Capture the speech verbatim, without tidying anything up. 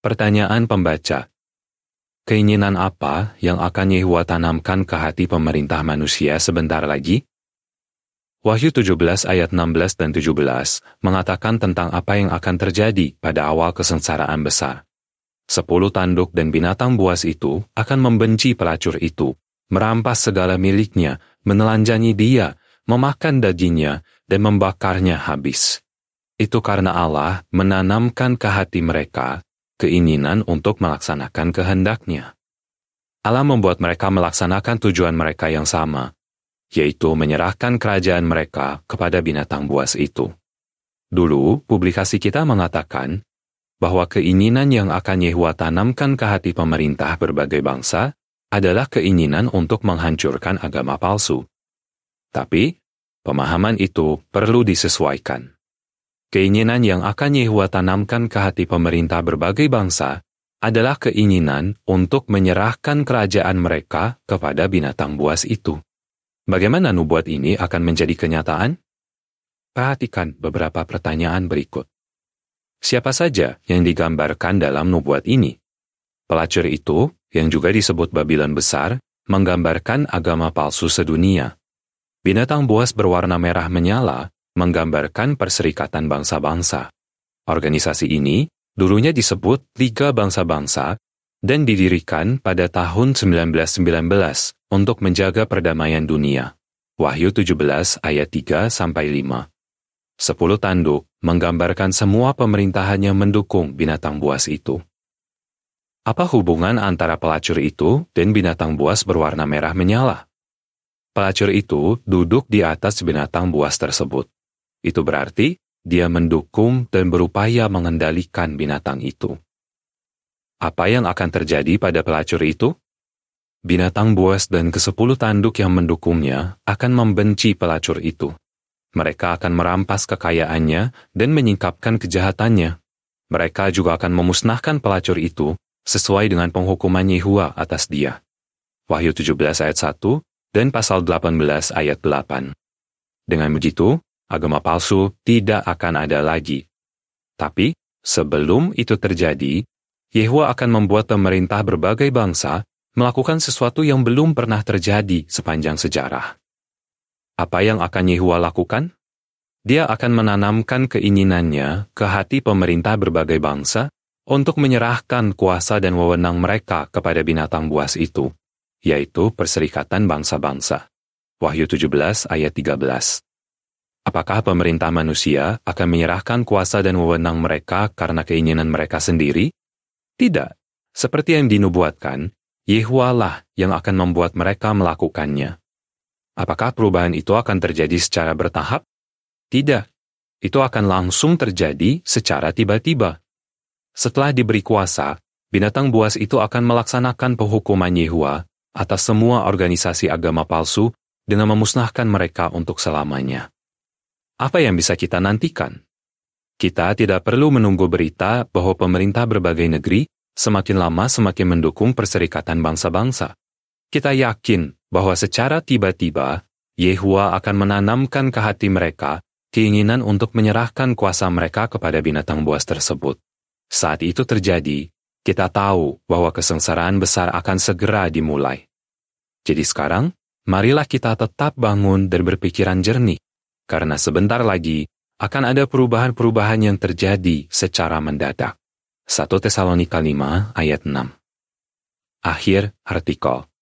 Pertanyaan pembaca. Keinginan apa yang akan Yehuwa tanamkan ke hati pemerintah manusia sebentar lagi? Wahyu tujuh belas ayat enam belas dan tujuh belas mengatakan tentang apa yang akan terjadi pada awal kesengsaraan besar. Sepuluh tanduk dan binatang buas itu akan membenci pelacur itu, merampas segala miliknya, menelanjangi dia, memakan dagingnya, dan membakarnya habis. Itu karena Allah menanamkan ke hati mereka keinginan untuk melaksanakan kehendaknya. Allah membuat mereka melaksanakan tujuan mereka yang sama, yaitu menyerahkan kerajaan mereka kepada binatang buas itu. Dulu, publikasi kita mengatakan bahwa keinginan yang akan Yehuwa tanamkan ke hati pemerintah berbagai bangsa adalah keinginan untuk menghancurkan agama palsu. Tapi, pemahaman itu perlu disesuaikan. Keinginan yang akan Yehuwa tanamkan ke hati pemerintah berbagai bangsa adalah keinginan untuk menyerahkan kerajaan mereka kepada binatang buas itu. Bagaimana nubuat ini akan menjadi kenyataan? Perhatikan beberapa pertanyaan berikut. Siapa saja yang digambarkan dalam nubuat ini? Pelacur itu, yang juga disebut Babylon Besar, menggambarkan agama palsu sedunia. Binatang buas berwarna merah menyala menggambarkan perserikatan bangsa-bangsa. Organisasi ini dulunya disebut Liga Bangsa-Bangsa dan didirikan pada tahun seribu sembilan ratus sembilan belas untuk menjaga perdamaian dunia. Wahyu tujuh belas ayat tiga sampai lima. Sepuluh tanduk menggambarkan semua pemerintahan yang mendukung binatang buas itu. Apa hubungan antara pelacur itu dan binatang buas berwarna merah menyala? Pelacur itu duduk di atas binatang buas tersebut. Itu berarti dia mendukung dan berupaya mengendalikan binatang itu. Apa yang akan terjadi pada pelacur itu? Binatang buas dan kesepuluh tanduk yang mendukungnya akan membenci pelacur itu. Mereka akan merampas kekayaannya dan menyingkapkan kejahatannya. Mereka juga akan memusnahkan pelacur itu sesuai dengan penghukuman Yehuwa atas dia. Wahyu tujuh belas ayat satu dan pasal delapan belas ayat delapan. Dengan begitu, agama palsu tidak akan ada lagi. Tapi, sebelum itu terjadi, Yehuwa akan membuat pemerintah berbagai bangsa melakukan sesuatu yang belum pernah terjadi sepanjang sejarah. Apa yang akan Yehuwa lakukan? Dia akan menanamkan keinginannya ke hati pemerintah berbagai bangsa untuk menyerahkan kuasa dan wewenang mereka kepada binatang buas itu, yaitu perserikatan bangsa-bangsa. Wahyu tujuh belas ayat tiga belas. Apakah pemerintah manusia akan menyerahkan kuasa dan wewenang mereka karena keinginan mereka sendiri? Tidak. Seperti yang dinubuatkan, Yehuwa lah yang akan membuat mereka melakukannya. Apakah perubahan itu akan terjadi secara bertahap? Tidak. Itu akan langsung terjadi secara tiba-tiba. Setelah diberi kuasa, binatang buas itu akan melaksanakan penghukuman Yehuwa atas semua organisasi agama palsu dengan memusnahkan mereka untuk selamanya. Apa yang bisa kita nantikan? Kita tidak perlu menunggu berita bahwa pemerintah berbagai negeri semakin lama semakin mendukung perserikatan bangsa-bangsa. Kita yakin bahwa secara tiba-tiba, Yehuwa akan menanamkan ke hati mereka keinginan untuk menyerahkan kuasa mereka kepada binatang buas tersebut. Saat itu terjadi, kita tahu bahwa kesengsaraan besar akan segera dimulai. Jadi sekarang, marilah kita tetap bangun dan berpikiran jernih. Karena sebentar lagi akan ada perubahan-perubahan yang terjadi secara mendadak. satu Tesalonika lima ayat enam. Akhir artikel.